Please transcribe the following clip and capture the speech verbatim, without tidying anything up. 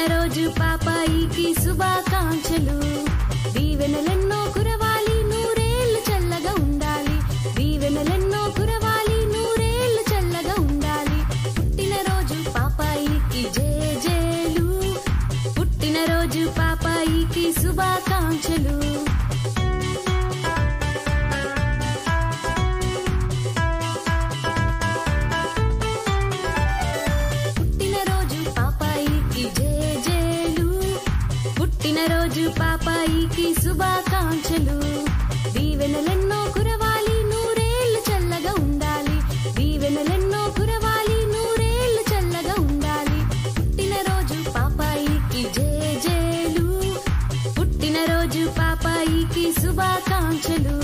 పుట్టినరోజు పాపాయికి శుభాకాంక్షలు. దీవెనలెన్నో కురవాలి, నూరేళ్లు చల్లగా ఉండాలి. దీవెనలెన్నో కురవాలి, నూరేళ్లు చల్లగా ఉండాలి. పుట్టినరోజు పాపాయికి జేజేలు. పుట్టినరోజు పాపాయికి శుభాకాంక్షలు. పుట్టినరోజు పాపాయికి శుభాకాంక్షలు. దీవెనలెన్నో కురవాలి, నూరేళ్లు చల్లగా ఉండాలి. దీవెనలెన్నో కురవాలి, నూరేళ్లు చల్లగా ఉండాలి. పుట్టినరోజు పాపాయికి జేజేలు. పుట్టినరోజు పాపాయికి శుభాకాంక్షలు.